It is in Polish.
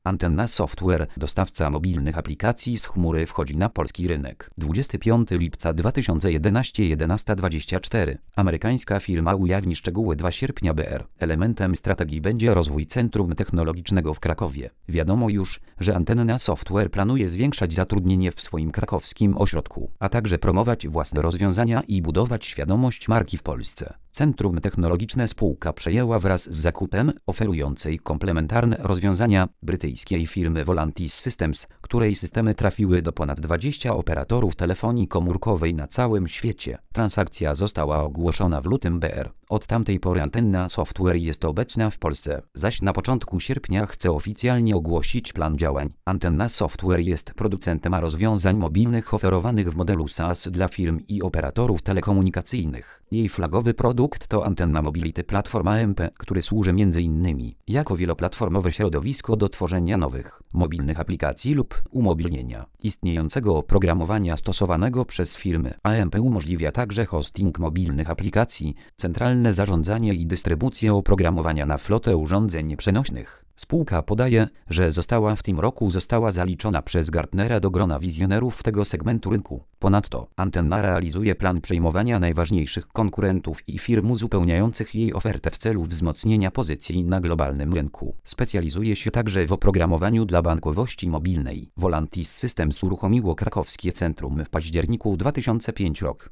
Antenna Software, dostawca mobilnych aplikacji z chmury, wchodzi na polski rynek. 25 lipca 2011, 11:24. Amerykańska firma ujawni szczegóły 2 sierpnia BR. Elementem strategii będzie rozwój Centrum Technologicznego w Krakowie. Wiadomo już, że Antenna Software planuje zwiększać zatrudnienie w swoim krakowskim ośrodku, a także promować własne rozwiązania i budować świadomość marki w Polsce. Centrum Technologiczne spółka przejęła wraz z zakupem oferującej komplementarne rozwiązania brytyjskiej firmy Volantis Systems, której systemy trafiły do ponad 20 operatorów telefonii komórkowej na całym świecie. Transakcja została ogłoszona w lutym BR. Od tamtej pory Antenna Software jest obecna w Polsce, zaś na początku sierpnia chce oficjalnie ogłosić plan działań. Antenna Software jest producentem rozwiązań mobilnych oferowanych w modelu SaaS dla firm i operatorów telekomunikacyjnych. Jej flagowy produkt to Antenna Mobility Platform AMP, który służy m.in. jako wieloplatformowe środowisko do tworzenia nowych, mobilnych aplikacji lub umobilnienia istniejącego oprogramowania stosowanego przez firmy. AMP umożliwia także hosting mobilnych aplikacji, centralne zarządzanie i dystrybucję oprogramowania na flotę urządzeń przenośnych. Spółka podaje, że w tym roku została zaliczona przez Gartnera do grona wizjonerów tego segmentu rynku. Ponadto Antenna realizuje plan przejmowania najważniejszych konkurentów i firm uzupełniających jej ofertę w celu wzmocnienia pozycji na globalnym rynku. Specjalizuje się także w oprogramowaniu dla bankowości mobilnej. Volantis Systems uruchomiło krakowskie centrum w październiku 2005 roku.